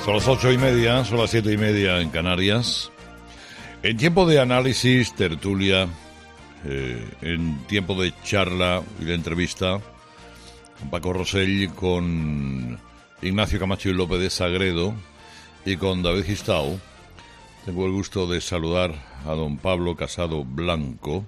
Son las 8:30, son las 7:30 en Canarias. En tiempo de análisis, tertulia, en tiempo de charla y de entrevista, con Paco Rosell, con Ignacio Camacho y López de Sagredo y con David Gistau, tengo el gusto de saludar a don Pablo Casado Blanco,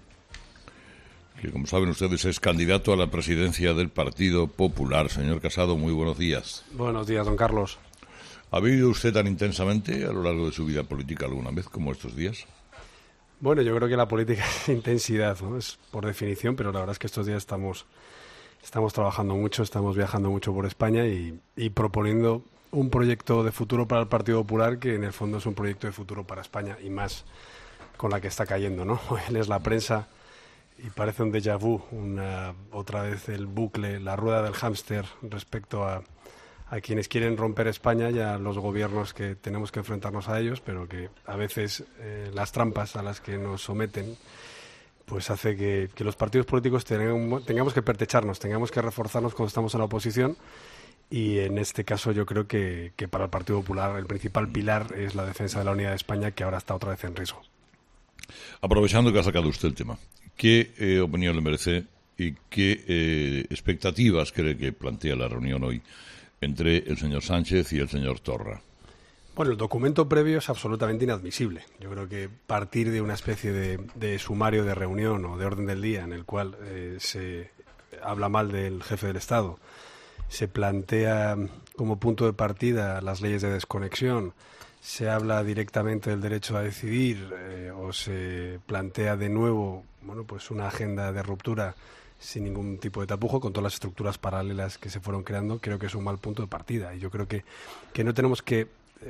que, como saben ustedes, es candidato a la presidencia del Partido Popular. Señor Casado, muy buenos días. Buenos días, don Carlos. ¿Ha vivido usted tan intensamente a lo largo de su vida política alguna vez como estos días? Bueno, yo creo que la política es intensidad, ¿no? Es por definición, pero la verdad es que estos días estamos trabajando mucho, estamos viajando mucho por España y proponiendo un proyecto de futuro para el Partido Popular que en el fondo es un proyecto de futuro para España y más con la que está cayendo, ¿no? Hoy lees la prensa y parece un déjà vu, otra vez el bucle, la rueda del hámster respecto a quienes quieren romper España y a los gobiernos que tenemos que enfrentarnos a ellos, pero que a veces las trampas a las que nos someten pues hace que los partidos políticos tengamos que pertrecharnos, tengamos que reforzarnos cuando estamos en la oposición, y en este caso yo creo que para el Partido Popular el principal pilar es la defensa de la unidad de España, que ahora está otra vez en riesgo. Aprovechando que ha sacado usted el tema, ¿qué opinión le merece y qué expectativas cree que plantea la reunión hoy entre el señor Sánchez y el señor Torra? Bueno, el documento previo es absolutamente inadmisible. Yo creo que partir de una especie de sumario de reunión o de orden del día en el cual se habla mal del jefe del Estado, se plantea como punto de partida las leyes de desconexión, se habla directamente del derecho a decidir o se plantea de nuevo, bueno, pues una agenda de ruptura sin ningún tipo de tapujo, con todas las estructuras paralelas que se fueron creando. Creo que es un mal punto de partida y yo creo que no tenemos que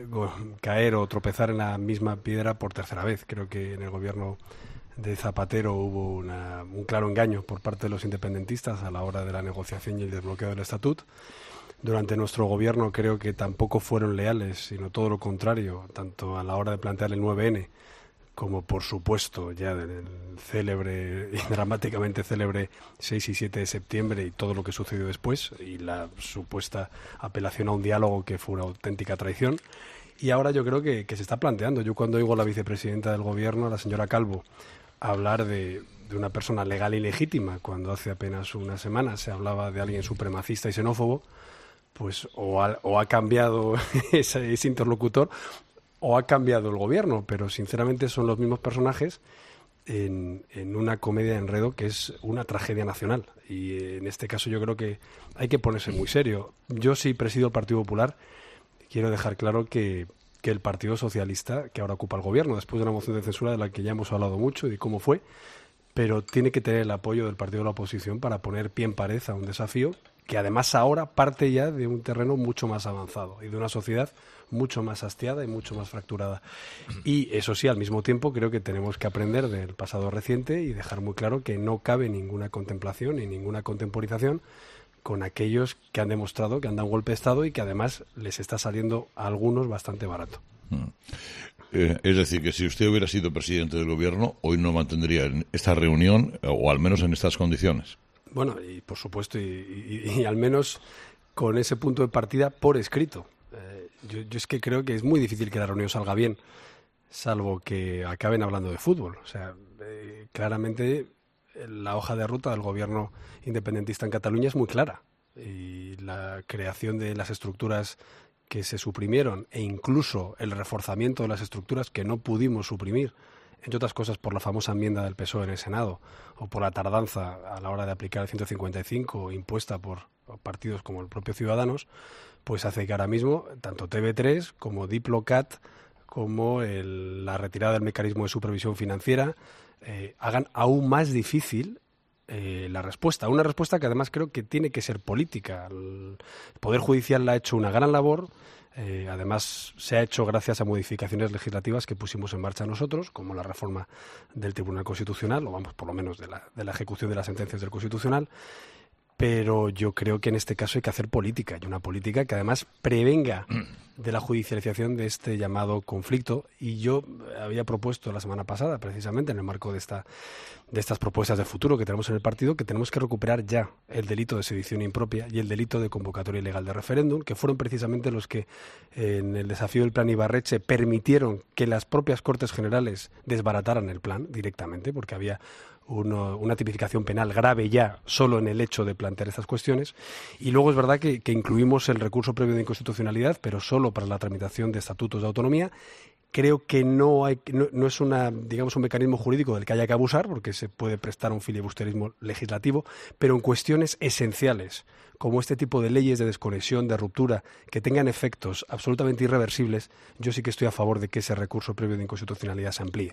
caer o tropezar en la misma piedra por tercera vez. Creo que en el gobierno de Zapatero hubo un claro engaño por parte de los independentistas a la hora de la negociación y el desbloqueo del estatut. Durante nuestro gobierno creo que tampoco fueron leales, sino todo lo contrario, tanto a la hora de plantear el 9N como, por supuesto, ya del célebre y dramáticamente célebre 6 y 7 de septiembre y todo lo que sucedió después, y la supuesta apelación a un diálogo que fue una auténtica traición. Y ahora yo creo que se está planteando. Yo cuando oigo a la vicepresidenta del Gobierno, la señora Calvo, hablar de una persona legal y legítima, cuando hace apenas una semana se hablaba de alguien supremacista y xenófobo, pues o ha cambiado ese interlocutor o ha cambiado el gobierno, pero sinceramente son los mismos personajes en una comedia de enredo que es una tragedia nacional. Y en este caso yo creo que hay que ponerse muy serio. Yo, si presido el Partido Popular, quiero dejar claro que el Partido Socialista, que ahora ocupa el gobierno, después de una moción de censura de la que ya hemos hablado mucho y de cómo fue, pero tiene que tener el apoyo del partido de la oposición para poner pie en pared a un desafío que además ahora parte ya de un terreno mucho más avanzado y de una sociedad mucho más hastiada y mucho más fracturada. Y eso sí, al mismo tiempo creo que tenemos que aprender del pasado reciente y dejar muy claro que no cabe ninguna contemplación ni ninguna contemporización con aquellos que han demostrado que han dado un golpe de Estado y que además les está saliendo a algunos bastante barato. Es decir, que si usted hubiera sido presidente del gobierno, hoy no mantendría esta reunión, o al menos en estas condiciones. Bueno, y por supuesto, y al menos con ese punto de partida por escrito. Yo es que creo que es muy difícil que la reunión salga bien, salvo que acaben hablando de fútbol. O sea, claramente la hoja de ruta del gobierno independentista en Cataluña es muy clara. Y la creación de las estructuras que se suprimieron e incluso el reforzamiento de las estructuras que no pudimos suprimir, entre otras cosas por la famosa enmienda del PSOE en el Senado o por la tardanza a la hora de aplicar el 155 impuesta por partidos como el propio Ciudadanos, pues hace que ahora mismo tanto TV3 como Diplocat como la retirada del mecanismo de supervisión financiera hagan aún más difícil la respuesta. Una respuesta que además creo que tiene que ser política. El Poder Judicial ha hecho una gran labor. Además, se ha hecho gracias a modificaciones legislativas que pusimos en marcha nosotros, como la reforma del Tribunal Constitucional, o vamos, por lo menos de la ejecución de las sentencias del Constitucional. pero yo creo que en este caso hay que hacer política, y una política que además prevenga de la judicialización de este llamado conflicto. Y yo había propuesto la semana pasada, precisamente en el marco de estas propuestas de futuro que tenemos en el partido, que tenemos que recuperar ya el delito de sedición impropia y el delito de convocatoria ilegal de referéndum, que fueron precisamente los que en el desafío del plan Ibarretxe permitieron que las propias Cortes Generales desbarataran el plan directamente, porque había una tipificación penal grave ya solo en el hecho de plantear estas cuestiones. Y luego es verdad que incluimos el recurso previo de inconstitucionalidad, pero solo para la tramitación de estatutos de autonomía. Creo que no es un mecanismo jurídico del que haya que abusar, porque se puede prestar a un filibusterismo legislativo, pero en cuestiones esenciales, como este tipo de leyes de desconexión, de ruptura, que tengan efectos absolutamente irreversibles, yo sí que estoy a favor de que ese recurso previo de inconstitucionalidad se amplíe.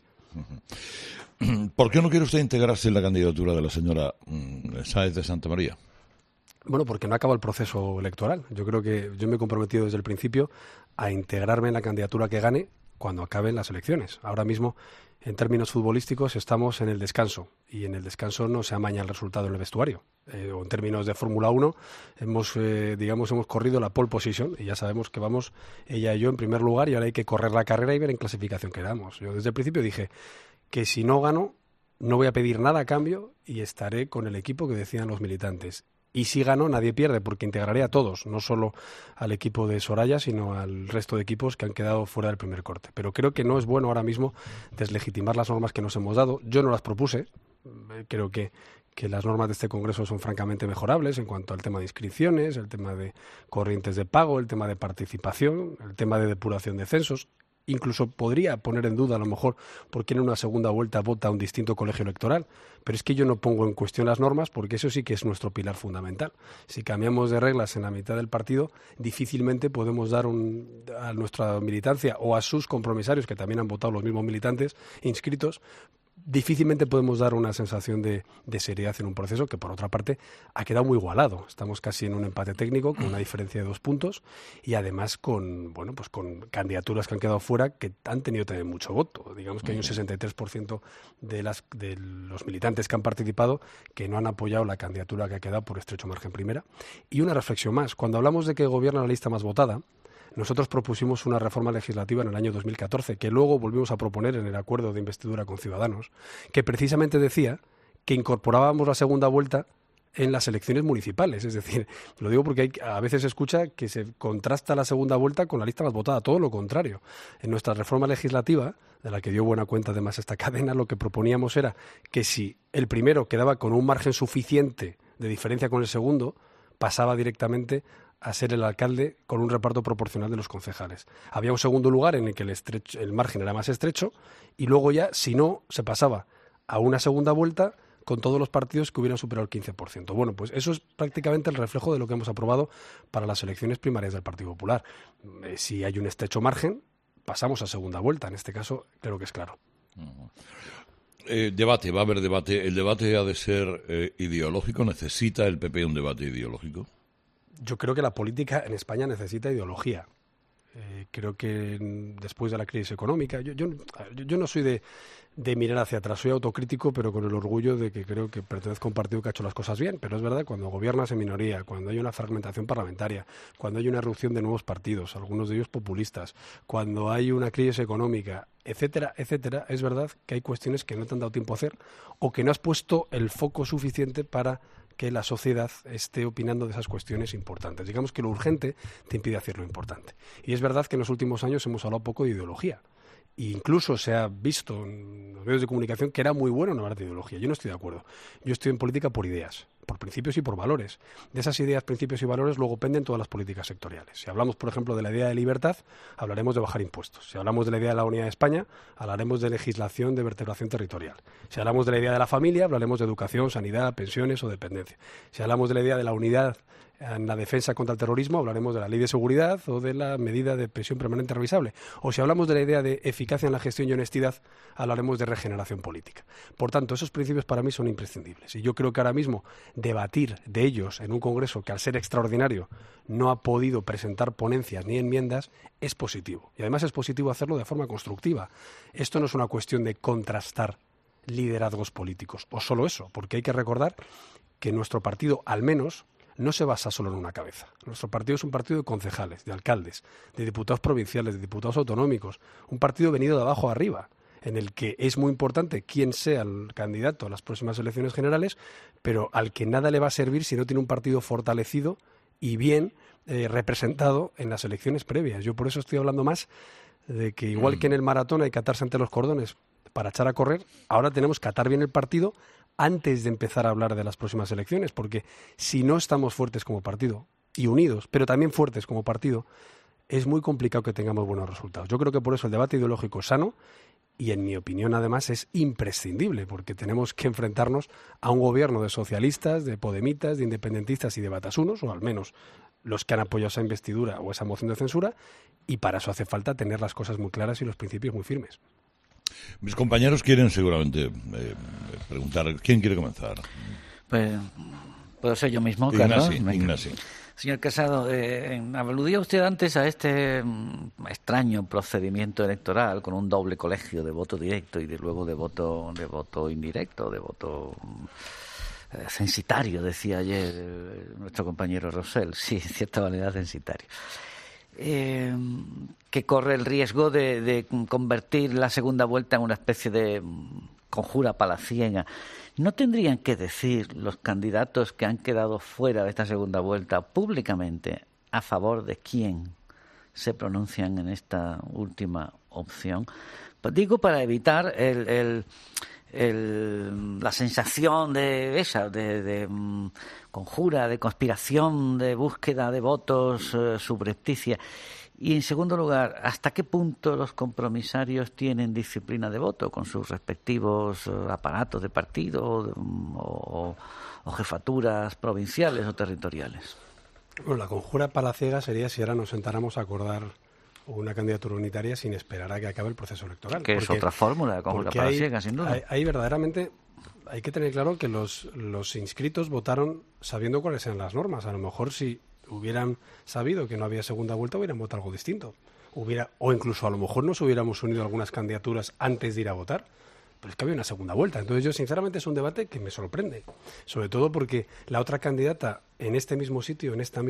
¿Por qué no quiere usted integrarse en la candidatura de la señora Sáez de Santamaría? Bueno, porque no acaba el proceso electoral. Yo creo que yo me he comprometido desde el principio a integrarme en la candidatura que gane cuando acaben las elecciones. Ahora mismo, en términos futbolísticos, estamos en el descanso, y en el descanso no se amaña el resultado en el vestuario. O en términos de Fórmula 1, hemos corrido la pole position, y ya sabemos que vamos ella y yo en primer lugar, y ahora hay que correr la carrera y ver en clasificación quedamos. Yo desde el principio dije que si no gano, no voy a pedir nada a cambio y estaré con el equipo que decidan los militantes. Y si gano, nadie pierde, porque integraré a todos, no solo al equipo de Soraya, sino al resto de equipos que han quedado fuera del primer corte. Pero creo que no es bueno ahora mismo deslegitimar las normas que nos hemos dado. Yo no las propuse. Creo que las normas de este Congreso son francamente mejorables en cuanto al tema de inscripciones, el tema de corrientes de pago, el tema de participación, el tema de depuración de censos. Incluso podría poner en duda, a lo mejor, por qué en una segunda vuelta vota un distinto colegio electoral. Pero es que yo no pongo en cuestión las normas, porque eso sí que es nuestro pilar fundamental. Si cambiamos de reglas en la mitad del partido, difícilmente podemos dar a nuestra militancia o a sus compromisarios, que también han votado los mismos militantes inscritos, difícilmente podemos dar una sensación de seriedad en un proceso que, por otra parte, ha quedado muy igualado. Estamos casi en un empate técnico con una diferencia de 2 puntos, y además con candidaturas que han quedado fuera que han tenido también mucho voto. Digamos que hay un 63% de los militantes que han participado que no han apoyado la candidatura que ha quedado por estrecho margen primera. Y una reflexión más. Cuando hablamos de que gobierna la lista más votada, nosotros propusimos una reforma legislativa en el año 2014, que luego volvimos a proponer en el acuerdo de investidura con Ciudadanos, que precisamente decía que incorporábamos la segunda vuelta en las elecciones municipales. Es decir, lo digo porque a veces se escucha que se contrasta la segunda vuelta con la lista más votada, todo lo contrario. En nuestra reforma legislativa, de la que dio buena cuenta además esta cadena, lo que proponíamos era que si el primero quedaba con un margen suficiente de diferencia con el segundo, pasaba directamente a ser el alcalde con un reparto proporcional de los concejales. Había un segundo lugar en el que el margen era más estrecho, y luego ya, si no, se pasaba a una segunda vuelta con todos los partidos que hubieran superado el 15%. Bueno, pues eso es prácticamente el reflejo de lo que hemos aprobado para las elecciones primarias del Partido Popular. Si hay un estrecho margen, pasamos a segunda vuelta. En este caso, creo que es claro. Debate, va a haber debate. ¿El debate ha de ser ideológico? ¿Necesita el PP un debate ideológico? Yo creo que la política en España necesita ideología. Creo que después de la crisis económica, yo no soy de mirar hacia atrás, soy autocrítico, pero con el orgullo de que creo que pertenezco a un partido que ha hecho las cosas bien. Pero es verdad, cuando gobiernas en minoría, cuando hay una fragmentación parlamentaria, cuando hay una erupción de nuevos partidos, algunos de ellos populistas, cuando hay una crisis económica, etcétera, etcétera, es verdad que hay cuestiones que no te han dado tiempo a hacer, o que no has puesto el foco suficiente para que la sociedad esté opinando de esas cuestiones importantes. Digamos que lo urgente te impide hacer lo importante. Y es verdad que en los últimos años hemos hablado poco de ideología. E incluso se ha visto en los medios de comunicación que era muy bueno no hablar de ideología. Yo no estoy de acuerdo. Yo estoy en política por ideas, por principios y por valores. De esas ideas, principios y valores luego penden todas las políticas sectoriales. Si hablamos, por ejemplo, de la idea de libertad, hablaremos de bajar impuestos. Si hablamos de la idea de la unidad de España, hablaremos de legislación de vertebración territorial. Si hablamos de la idea de la familia, hablaremos de educación, sanidad, pensiones o dependencia. Si hablamos de la idea de la unidad en la defensa contra el terrorismo, hablaremos de la ley de seguridad o de la medida de prisión permanente revisable. O si hablamos de la idea de eficacia en la gestión y honestidad, hablaremos de regeneración política. Por tanto, esos principios para mí son imprescindibles. Y yo creo que ahora mismo debatir de ellos en un Congreso que, al ser extraordinario, no ha podido presentar ponencias ni enmiendas, es positivo. Y además es positivo hacerlo de forma constructiva. Esto no es una cuestión de contrastar liderazgos políticos, o solo eso, porque hay que recordar que nuestro partido, al menos, no se basa solo en una cabeza. Nuestro partido es un partido de concejales, de alcaldes, de diputados provinciales, de diputados autonómicos, un partido venido de abajo a arriba, en el que es muy importante quién sea el candidato a las próximas elecciones generales, pero al que nada le va a servir si no tiene un partido fortalecido y bien representado en las elecciones previas. Yo por eso estoy hablando más de que igual que en el maratón hay que atarse ante los cordones para echar a correr, ahora tenemos que atar bien el partido antes de empezar a hablar de las próximas elecciones, porque si no estamos fuertes como partido y unidos, pero también fuertes como partido, es muy complicado que tengamos buenos resultados. Yo creo que por eso el debate ideológico es sano y, en mi opinión, además, es imprescindible, porque tenemos que enfrentarnos a un gobierno de socialistas, de podemitas, de independentistas y de batasunos, o al menos los que han apoyado esa investidura o esa moción de censura, y para eso hace falta tener las cosas muy claras y los principios muy firmes. Mis compañeros quieren seguramente preguntar. ¿Quién quiere comenzar? Pues puedo ser yo mismo, Carlos. Ignasi. Señor Casado, aludía usted antes a este extraño procedimiento electoral con un doble colegio de voto directo y de luego de voto indirecto, de voto censitario, decía ayer nuestro compañero Rosell. Sí, en cierta manera censitario. Que corre el riesgo de convertir la segunda vuelta en una especie de conjura palaciega. ¿No tendrían que decir los candidatos que han quedado fuera de esta segunda vuelta públicamente a favor de quién se pronuncian en esta última opción? Pues digo, para evitar la sensación de conjura, de conspiración, de búsqueda de votos subrepticia. Y, en segundo lugar, ¿hasta qué punto los compromisarios tienen disciplina de voto con sus respectivos aparatos de partido o jefaturas provinciales o territoriales? Bueno, la conjura palaciega sería si ahora nos sentáramos a acordar una candidatura unitaria sin esperar a que acabe el proceso electoral. Que es otra fórmula de conjura palaciega, sin duda. Ahí verdaderamente hay que tener claro que los inscritos votaron sabiendo cuáles eran las normas. A lo mejor si hubieran sabido que no había segunda vuelta, hubieran votado algo distinto. O incluso a lo mejor nos hubiéramos unido a algunas candidaturas antes de ir a votar. Pero es que había una segunda vuelta. Entonces yo, sinceramente, es un debate que me sorprende. Sobre todo porque la otra candidata en este mismo sitio, en este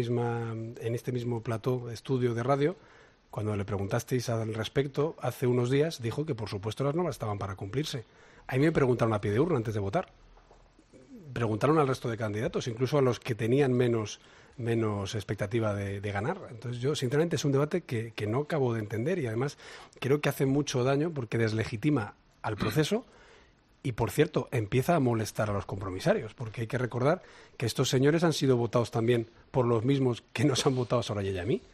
mismo plató de estudio de radio, cuando le preguntasteis al respecto hace unos días, dijo que por supuesto las normas estaban para cumplirse. A mí me preguntaron a pie de urna antes de votar. Preguntaron al resto de candidatos, incluso a los que tenían menos expectativa de ganar. Entonces yo, sinceramente, es un debate que no acabo de entender y además creo que hace mucho daño porque deslegitima al proceso y, por cierto, empieza a molestar a los compromisarios, porque hay que recordar que estos señores han sido votados también por los mismos que nos han votado a Soraya y a mí.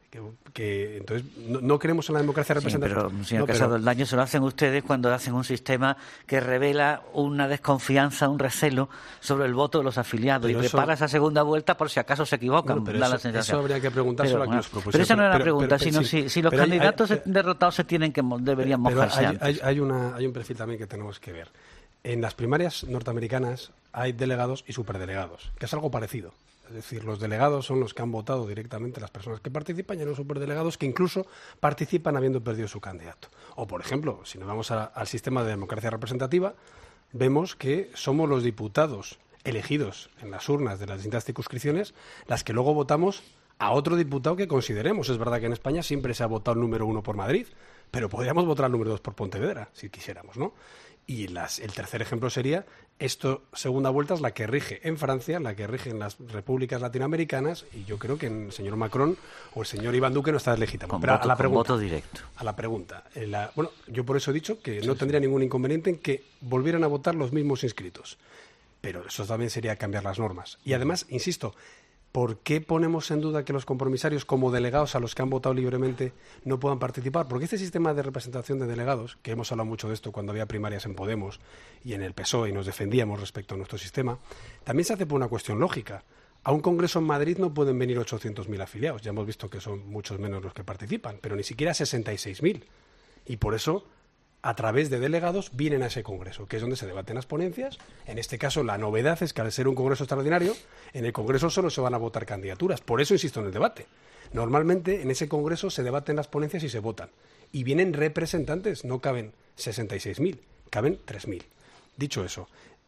Entonces no creemos en la democracia representativa. Sí, pero, señor Casado, el daño se lo hacen ustedes cuando hacen un sistema que revela una desconfianza, un recelo sobre el voto de los afiliados pero y prepara esa segunda vuelta por si acaso se equivocan. Bueno, eso habría que preguntárselo a quien los propusieron. Pero esa no era la pregunta, sino si los candidatos derrotados deberían mojarse antes. Hay un perfil también que tenemos que ver. En las primarias norteamericanas hay delegados y superdelegados, que es algo parecido. Es decir, los delegados son los que han votado directamente las personas que participan y los superdelegados que incluso participan habiendo perdido su candidato. O, por ejemplo, si nos vamos al sistema de democracia representativa, vemos que somos los diputados elegidos en las urnas de las distintas circunscripciones las que luego votamos a otro diputado que consideremos. Es verdad que en España siempre se ha votado el número 1 por Madrid, pero podríamos votar al número 2 por Pontevedra, si quisiéramos, ¿no? Y el tercer ejemplo sería, segunda vuelta es la que rige en Francia, la que rige en las repúblicas latinoamericanas, y yo creo que el señor Macron o el señor Iván Duque no está deslegitimado. Pero con voto directo. A la pregunta. Bueno, yo por eso he dicho que no tendría ningún inconveniente en que volvieran a votar los mismos inscritos. Pero eso también sería cambiar las normas. Y además, insisto, ¿por qué ponemos en duda que los compromisarios, como delegados a los que han votado libremente, no puedan participar? Porque este sistema de representación de delegados, que hemos hablado mucho de esto cuando había primarias en Podemos y en el PSOE y nos defendíamos respecto a nuestro sistema, también se hace por una cuestión lógica. A un congreso en Madrid no pueden venir 800.000 afiliados. Ya hemos visto que son muchos menos los que participan, pero ni siquiera 66.000. Y por eso, a través de delegados, vienen a ese congreso, que es donde se debaten las ponencias. En este caso, la novedad es que al ser un congreso extraordinario, en el congreso solo se van a votar candidaturas. Por eso insisto en el debate. Normalmente, en ese congreso se debaten las ponencias y se votan. Y vienen representantes, no caben 66.000, caben 3.000. Dicho eso,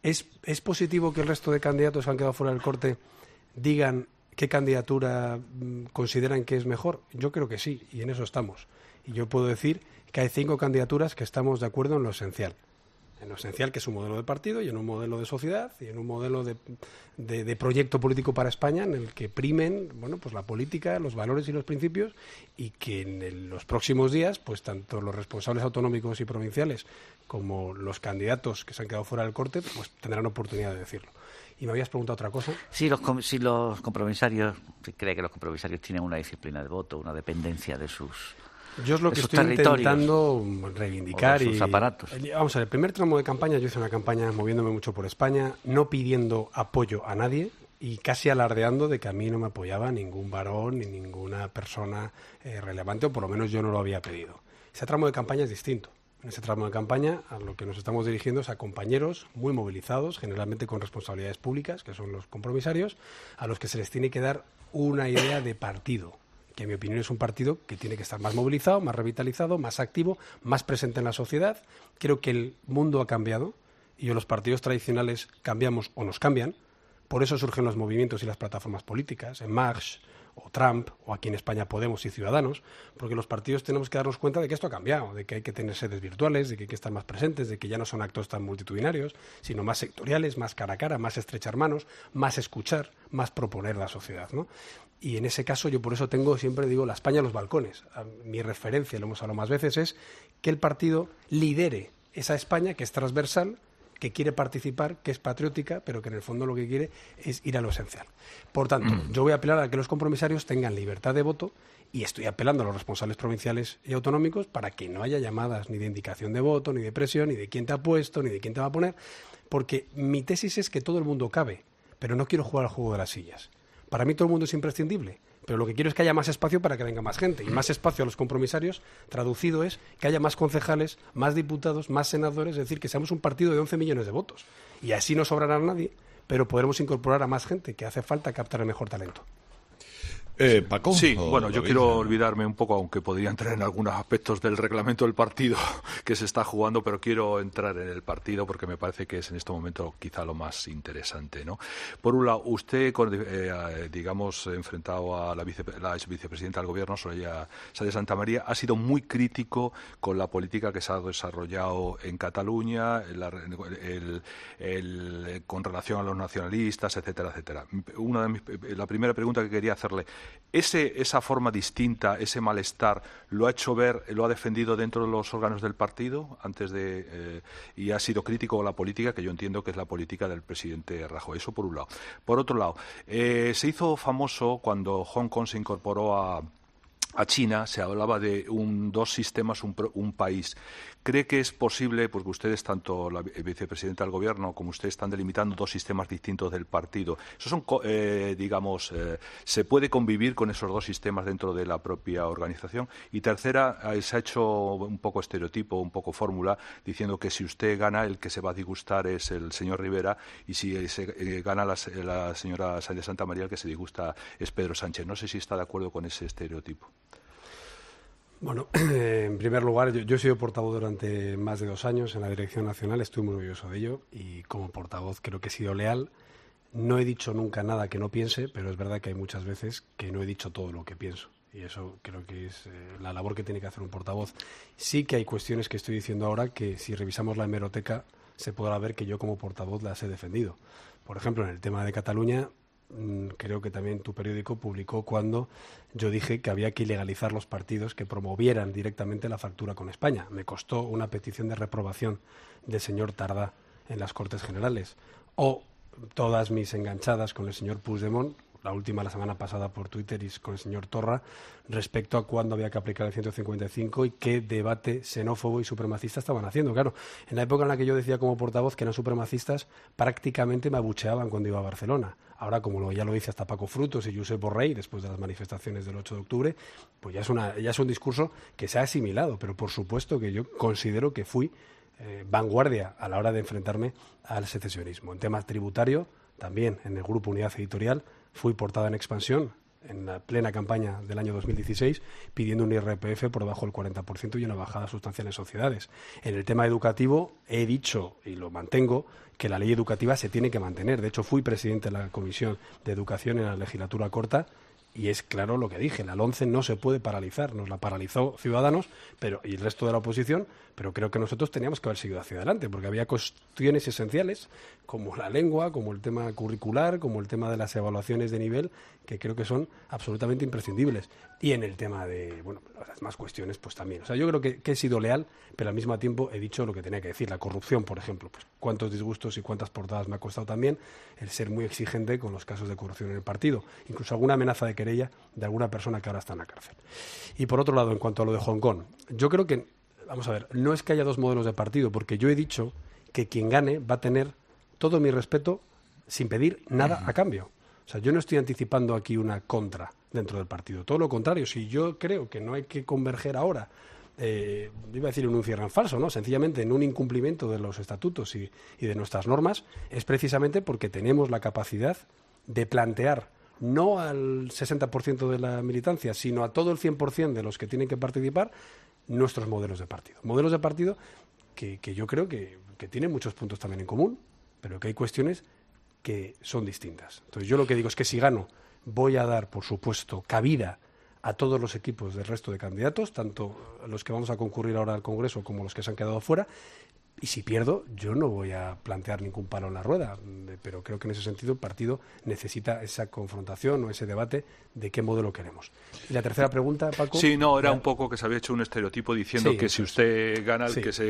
¿Es positivo que el resto de candidatos que han quedado fuera del corte digan qué candidatura consideran que es mejor? Yo creo que sí, y en eso estamos. Y yo puedo decir que hay 5 candidaturas que estamos de acuerdo en lo esencial. En lo esencial, que es un modelo de partido y en un modelo de sociedad y en un modelo de proyecto político para España en el que primen, bueno, pues la política, los valores y los principios, y que en los próximos días, pues tanto los responsables autonómicos y provinciales como los candidatos que se han quedado fuera del corte, pues tendrán oportunidad de decirlo. Y me habías preguntado otra cosa. Si los compromisarios, si cree que los compromisarios tienen una disciplina de voto, una dependencia de sus Yo es lo que estoy intentando reivindicar. Sus aparatos. Vamos a ver, el primer tramo de campaña, yo hice una campaña moviéndome mucho por España, no pidiendo apoyo a nadie y casi alardeando de que a mí no me apoyaba ningún varón ni ninguna persona relevante, o por lo menos yo no lo había pedido. Ese tramo de campaña es distinto. En ese tramo de campaña a lo que nos estamos dirigiendo es a compañeros muy movilizados, generalmente con responsabilidades públicas, que son los compromisarios, a los que se les tiene que dar una idea de partido, que en mi opinión es un partido que tiene que estar más movilizado, más revitalizado, más activo, más presente en la sociedad. Creo que el mundo ha cambiado y los partidos tradicionales cambiamos o nos cambian. Por eso surgen los movimientos y las plataformas políticas, en Marx o Trump, o aquí en España Podemos y Ciudadanos, porque los partidos tenemos que darnos cuenta de que esto ha cambiado, de que hay que tener sedes virtuales, de que hay que estar más presentes, de que ya no son actos tan multitudinarios, sino más sectoriales, más cara a cara, más estrechar manos, más escuchar, más proponer la sociedad, ¿no? Y en ese caso yo por eso siempre digo, la España a los balcones. Mi referencia, lo hemos hablado más veces, es que el partido lidere esa España que es transversal, que quiere participar, que es patriótica, pero que en el fondo lo que quiere es ir a lo esencial. Por tanto, yo voy a apelar a que los compromisarios tengan libertad de voto y estoy apelando a los responsables provinciales y autonómicos para que no haya llamadas ni de indicación de voto, ni de presión, ni de quién te ha puesto, ni de quién te va a poner, porque mi tesis es que todo el mundo cabe, pero no quiero jugar al juego de las sillas. Para mí todo el mundo es imprescindible, pero lo que quiero es que haya más espacio para que venga más gente. Y más espacio a los compromisarios, traducido es que haya más concejales, más diputados, más senadores, es decir, que seamos un partido de 11 millones de votos. Y así no sobrará nadie, pero podremos incorporar a más gente, que hace falta captar el mejor talento. Paco. Sí, bueno, yo quiero olvidarme un poco, aunque podría entrar en algunos aspectos del reglamento del partido que se está jugando, pero quiero entrar en el partido porque me parece que es en este momento quizá lo más interesante, ¿no? Por un lado, usted, digamos, enfrentado a la ex vicepresidenta del Gobierno, Soraya Sáenz de Santamaría, ha sido muy crítico con la política que se ha desarrollado en Cataluña, con relación a los nacionalistas, etcétera, etcétera. La primera pregunta que quería hacerle, esa forma distinta, ese malestar, ¿lo ha hecho ver, lo ha defendido dentro de los órganos del partido y ha sido crítico con la política, que yo entiendo que es la política del presidente Rajoy? Eso por un lado. Por otro lado, se hizo famoso cuando Hong Kong se incorporó a China, se hablaba de dos sistemas, un país. ¿Cree que es posible, porque ustedes, tanto la vicepresidenta del Gobierno como ustedes, están delimitando dos sistemas distintos del partido? ¿Se puede convivir con esos dos sistemas dentro de la propia organización? Y tercera, se ha hecho un poco estereotipo, un poco fórmula, diciendo que si usted gana, el que se va a disgustar es el señor Rivera, y si gana la señora Sáenz de Santamaría, el que se disgusta es Pedro Sánchez. No sé si está de acuerdo con ese estereotipo. Bueno, en primer lugar, yo he sido portavoz durante más de 2 años en la Dirección Nacional, estoy muy orgulloso de ello y como portavoz creo que he sido leal. No he dicho nunca nada que no piense, pero es verdad que hay muchas veces que no he dicho todo lo que pienso y eso creo que es la labor que tiene que hacer un portavoz. Sí que hay cuestiones que estoy diciendo ahora que si revisamos la hemeroteca se podrá ver que yo como portavoz las he defendido. Por ejemplo, en el tema de Cataluña, creo que también tu periódico publicó cuando yo dije que había que ilegalizar los partidos que promovieran directamente la fractura con España. Me costó una petición de reprobación del señor Tardá en las Cortes Generales. O todas mis enganchadas con el señor Puigdemont, la última la semana pasada por Twitter y con el señor Torra, respecto a cuándo había que aplicar el 155 y qué debate xenófobo y supremacista estaban haciendo. Claro, en la época en la que yo decía como portavoz que eran supremacistas, prácticamente me abucheaban cuando iba a Barcelona. Ahora, como ya lo dice hasta Paco Frutos y Josep Borrell, después de las manifestaciones del 8 de octubre, pues ya es un discurso que se ha asimilado, pero por supuesto que yo considero que fui vanguardia a la hora de enfrentarme al secesionismo. En temas tributario, también en el Grupo Unidad Editorial, fui portada en Expansión en la plena campaña del año 2016, pidiendo un IRPF por debajo del 40% y una bajada sustancial en sociedades. En el tema educativo he dicho, y lo mantengo, que la ley educativa se tiene que mantener. De hecho, fui presidente de la Comisión de Educación en la legislatura corta, y es claro lo que dije, la LOMCE no se puede paralizar, nos la paralizó Ciudadanos y el resto de la oposición, pero creo que nosotros teníamos que haber seguido hacia adelante, porque había cuestiones esenciales, como la lengua, como el tema curricular, como el tema de las evaluaciones de nivel, que creo que son absolutamente imprescindibles. Y en el tema de, las demás cuestiones, pues también. O sea, yo creo que he sido leal, pero al mismo tiempo he dicho lo que tenía que decir. La corrupción, por ejemplo, pues cuántos disgustos y cuántas portadas me ha costado también el ser muy exigente con los casos de corrupción en el partido. Incluso alguna amenaza de querella de alguna persona que ahora está en la cárcel. Y por otro lado, en cuanto a lo de Hong Kong, yo creo que, vamos a ver, no es que haya dos modelos de partido, porque yo he dicho que quien gane va a tener todo mi respeto sin pedir nada a cambio. O sea, yo no estoy anticipando aquí una contra dentro del partido. Todo lo contrario, si yo creo que no hay que converger ahora, iba a decir en un cierre en falso, ¿no? Sencillamente en un incumplimiento de los estatutos y de nuestras normas, es precisamente porque tenemos la capacidad de plantear no al 60% de la militancia, sino a todo el 100% de los que tienen que participar, nuestros modelos de partido. Modelos de partido que yo creo que tienen muchos puntos también en común, pero que hay cuestiones que son distintas. Entonces yo lo que digo es que si gano, voy a dar, por supuesto, cabida a todos los equipos del resto de candidatos, tanto los que vamos a concurrir ahora al Congreso como los que se han quedado fuera. Y si pierdo, yo no voy a plantear ningún palo en la rueda, pero creo que en ese sentido el partido necesita esa confrontación o ese debate de qué modelo queremos. Y la tercera pregunta, Paco. Sí, no, era un poco que se había hecho un estereotipo diciendo que si usted gana,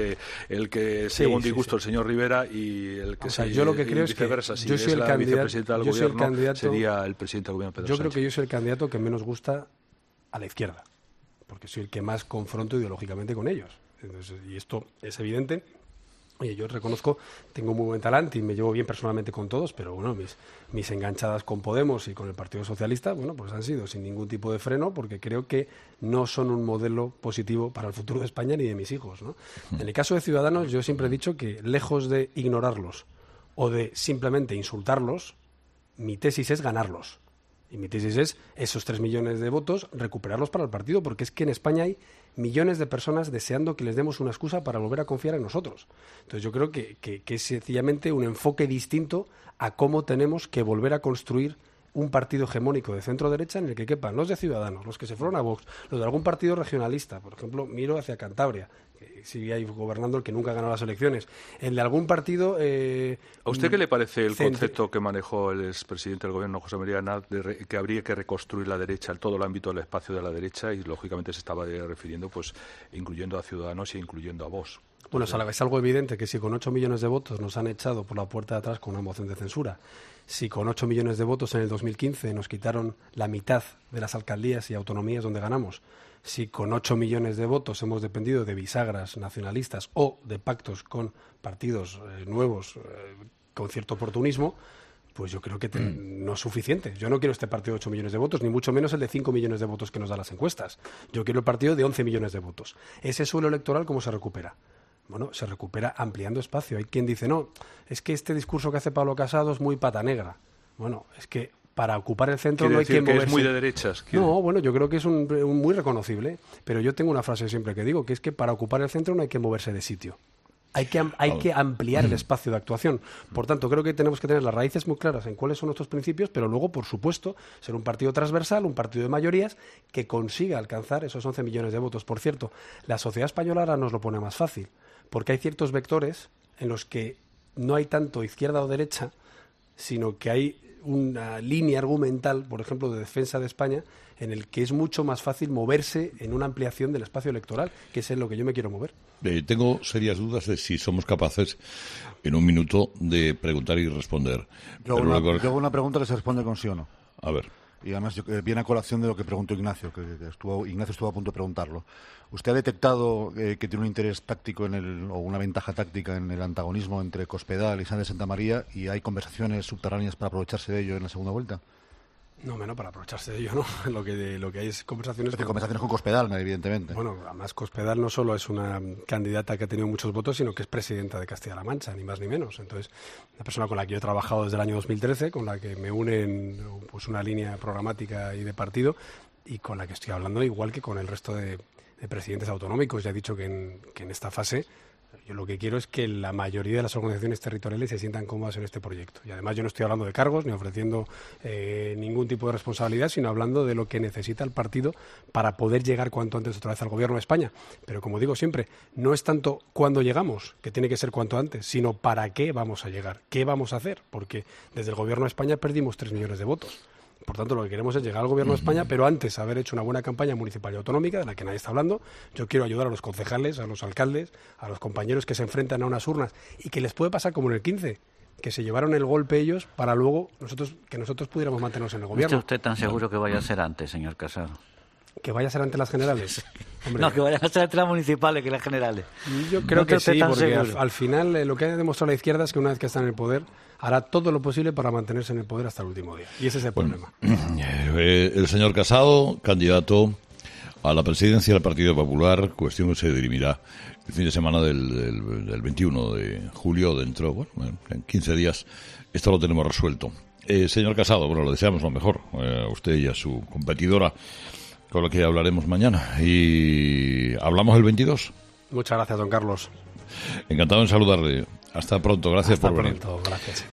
el que según disgusto el señor Rivera y el que yo lo que creo es que yo soy el vicepresidenta del gobierno sería el presidente del gobierno Pedro Sánchez. Yo creo que yo soy el candidato que menos gusta a la izquierda, porque soy el que más confronto ideológicamente con ellos. Entonces, y esto es evidente. Oye, yo reconozco, tengo muy buen talante y me llevo bien personalmente con todos, pero bueno, mis enganchadas con Podemos y con el Partido Socialista, pues han sido sin ningún tipo de freno, porque creo que no son un modelo positivo para el futuro de España ni de mis hijos, ¿no? En el caso de Ciudadanos, yo siempre he dicho que lejos de ignorarlos o de simplemente insultarlos, mi tesis es ganarlos. Y mi tesis es esos 3 millones de votos, recuperarlos para el partido, porque es que en España hay millones de personas deseando que les demos una excusa para volver a confiar en nosotros. Entonces yo creo que es sencillamente un enfoque distinto a cómo tenemos que volver a construir un partido hegemónico de centro-derecha en el que quepan los de Ciudadanos, los que se fueron a Vox, los de algún partido regionalista. Por ejemplo, miro hacia Cantabria, que sigue ahí gobernando el que nunca ganó las elecciones. El de algún partido... ¿A usted qué le parece el concepto que manejó el expresidente del gobierno, José María Aznar, de que habría que reconstruir la derecha, todo el ámbito del espacio de la derecha, y lógicamente se estaba refiriendo, pues, incluyendo a Ciudadanos e incluyendo a Vox? Bueno, es algo evidente que si con 8 millones de votos nos han echado por la puerta de atrás con una moción de censura, si con 8 millones de votos en el 2015 nos quitaron la mitad de las alcaldías y autonomías donde ganamos, si con 8 millones de votos hemos dependido de bisagras nacionalistas o de pactos con partidos nuevos con cierto oportunismo, pues yo creo que no es suficiente. Yo no quiero este partido de 8 millones de votos, ni mucho menos el de 5 millones de votos que nos dan las encuestas. Yo quiero el partido de 11 millones de votos. Ese suelo electoral, ¿cómo se recupera? Bueno, se recupera ampliando espacio. Hay quien dice, no, es que este discurso que hace Pablo Casado es muy pata negra. Bueno, es que para ocupar el centro no hay que moverse. Que es muy de derechas. No, bueno, yo creo que es un muy reconocible, pero yo tengo una frase siempre que digo, que es que para ocupar el centro no hay que moverse de sitio. Hay que ampliar el espacio de actuación. Por tanto, creo que tenemos que tener las raíces muy claras en cuáles son nuestros principios, pero luego, por supuesto, ser un partido transversal, un partido de mayorías que consiga alcanzar esos 11 millones de votos. Por cierto, la sociedad española ahora nos lo pone más fácil, porque hay ciertos vectores en los que no hay tanto izquierda o derecha, sino que hay una línea argumental, por ejemplo, de defensa de España, en el que es mucho más fácil moverse en una ampliación del espacio electoral, que es en lo que yo me quiero mover. Tengo serias dudas de si somos capaces, en un minuto, de preguntar y responder. Yo hago una pregunta que se responde con sí o no. A ver. Y además viene a colación de lo que preguntó Ignacio, Ignacio estuvo a punto de preguntarlo. ¿Usted ha detectado que tiene un interés táctico o una ventaja táctica en el antagonismo entre Cospedal y Sánchez de Santamaría, y hay conversaciones subterráneas para aprovecharse de ello en la segunda vuelta? No, menos para aprovecharse de ello, ¿no? Lo que hay es conversaciones... Conversaciones con Cospedal, evidentemente. Bueno, además Cospedal no solo es una candidata que ha tenido muchos votos, sino que es presidenta de Castilla-La Mancha, ni más ni menos. Entonces, una persona con la que yo he trabajado desde el año 2013, con la que me une en pues, una línea programática y de partido, y con la que estoy hablando igual que con el resto de presidentes autonómicos. Ya he dicho que en esta fase... Yo lo que quiero es que la mayoría de las organizaciones territoriales se sientan cómodas en este proyecto. Y además yo no estoy hablando de cargos ni ofreciendo ningún tipo de responsabilidad, sino hablando de lo que necesita el partido para poder llegar cuanto antes otra vez al Gobierno de España. Pero como digo siempre, no es tanto cuándo llegamos, que tiene que ser cuanto antes, sino para qué vamos a llegar, qué vamos a hacer. Porque desde el Gobierno de España perdimos 3 millones de votos. Por tanto, lo que queremos es llegar al Gobierno de España, pero antes haber hecho una buena campaña municipal y autonómica, de la que nadie está hablando. Yo quiero ayudar a los concejales, a los alcaldes, a los compañeros que se enfrentan a unas urnas y que les puede pasar como en el 15, que se llevaron el golpe ellos para luego nosotros pudiéramos mantenernos en el Gobierno. ¿Está usted tan seguro que vaya a ser antes, señor Casado? ¿Que vaya a ser ante las generales? Hombre, no, que vayan a ser ante las municipales que las generales. Yo creo que sí, porque al final lo que ha demostrado la izquierda es que una vez que está en el poder hará todo lo posible para mantenerse en el poder hasta el último día. Y ese es el problema. El señor Casado, candidato a la presidencia del Partido Popular, cuestión que se dirimirá el fin de semana del 21 de julio, dentro, en 15 días. Esto lo tenemos resuelto. Señor Casado, bueno, le deseamos lo mejor a usted y a su competidora, con lo que hablaremos mañana. Y hablamos el 22. Muchas gracias, don Carlos. Encantado en saludarle. Hasta pronto. Gracias por venir. Hasta pronto. Gracias.